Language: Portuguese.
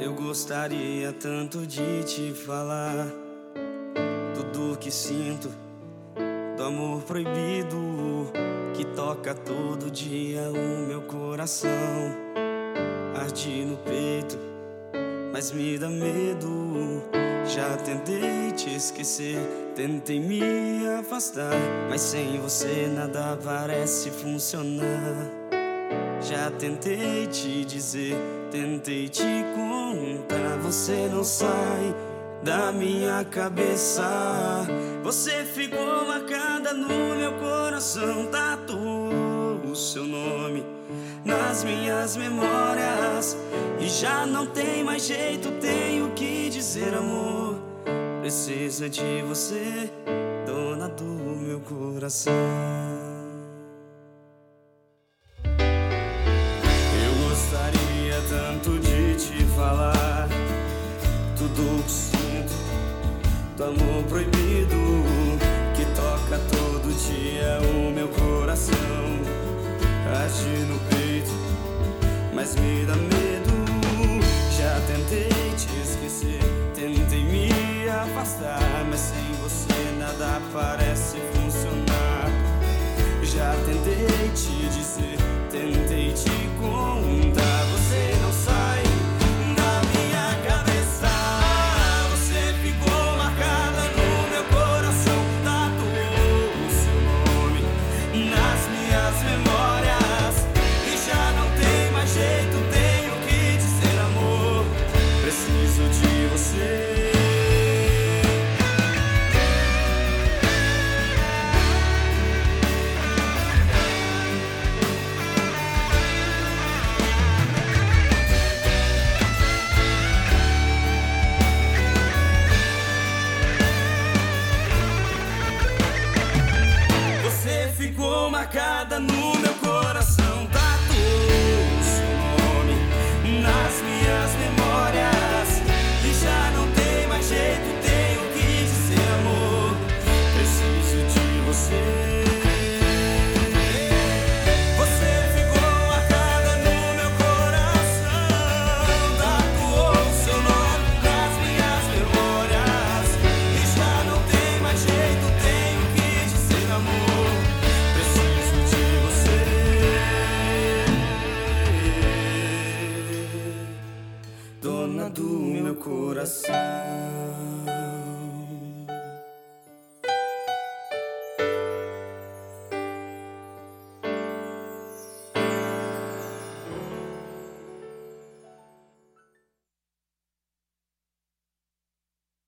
Eu gostaria tanto de te falar tudo que sinto, do amor proibido que toca todo dia o meu coração. Arde no peito, mas me dá medo. Já tentei te esquecer, tentei me afastar, mas sem você nada parece funcionar. Já tentei te dizer, tentei te contar, você não sai da minha cabeça. Você ficou marcada no meu coração, tatuou o seu nome nas minhas memórias. E já não tem mais jeito, tenho que dizer, amor, preciso de você, dona do meu coração. Gostaria tanto de te falar tudo que sinto, do amor proibido que toca todo dia o meu coração. Arde no peito, mas me dá medo. Já tentei te esquecer, tentei me afastar, mas sem você nada parece funcionar. Já tentei te dizer, tentei te contar, você não sai da minha cabeça. Você ficou marcada no meu coração, tatuou o seu nome nas minhas memórias. E já não tem mais jeito, tenho que dizer, amor, preciso de você. Ficou marcada no meu coração, tatuou o seu nome nas minhas memórias. E já não tem mais jeito, tenho que dizer, amor, preciso de você. Você ficou marcada no meu coração, tatuou o seu nome nas minhas memórias. E já não tem mais jeito, tenho que dizer, amor, dona do meu coração.